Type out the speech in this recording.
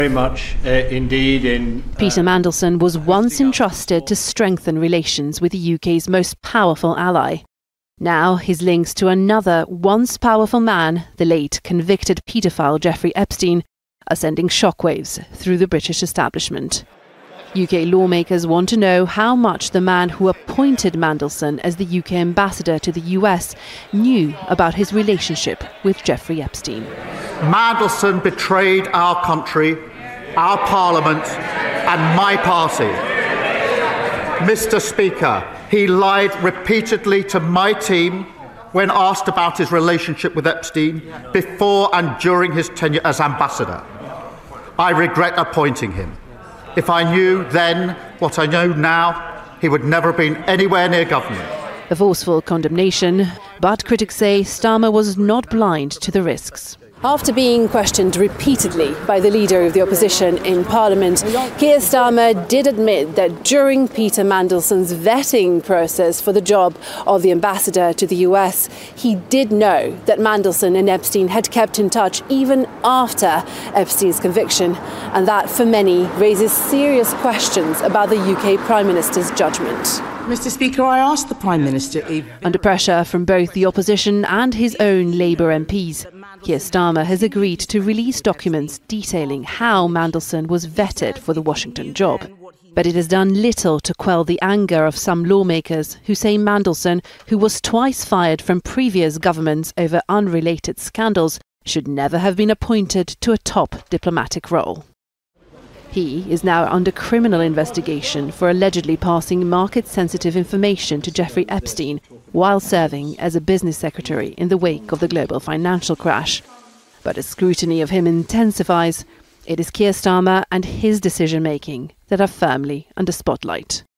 Very much indeed. Peter Mandelson was once entrusted to strengthen relations with the UK's most powerful ally. Now his links to another once powerful man, the late convicted paedophile Jeffrey Epstein, are sending shockwaves through the British establishment. UK lawmakers want to know how much the man who appointed Mandelson as the UK ambassador to the US knew about his relationship with Jeffrey Epstein. Mandelson betrayed our country, our parliament and my party. Mr. Speaker, he lied repeatedly to my team when asked about his relationship with Epstein before and during his tenure as ambassador. I regret appointing him. If I knew then what I know now, he would never have been anywhere near government. A forceful condemnation, but critics say Starmer was not blind to the risks. After being questioned repeatedly by the leader of the opposition in Parliament, Keir Starmer did admit that during Peter Mandelson's vetting process for the job of the ambassador to the US, he did know that Mandelson and Epstein had kept in touch even after Epstein's conviction, and that for many raises serious questions about the UK Prime Minister's judgment. Mr. Speaker, I asked the Prime Minister if... Under pressure from both the opposition and his own Labour MPs, Keir Starmer has agreed to release documents detailing how Mandelson was vetted for the Washington job. But it has done little to quell the anger of some lawmakers who say Mandelson, who was twice fired from previous governments over unrelated scandals, should never have been appointed to a top diplomatic role. He is now under criminal investigation for allegedly passing market-sensitive information to Jeffrey Epstein while serving as a business secretary in the wake of the global financial crash. But as scrutiny of him intensifies, it is Keir Starmer and his decision-making that are firmly under spotlight.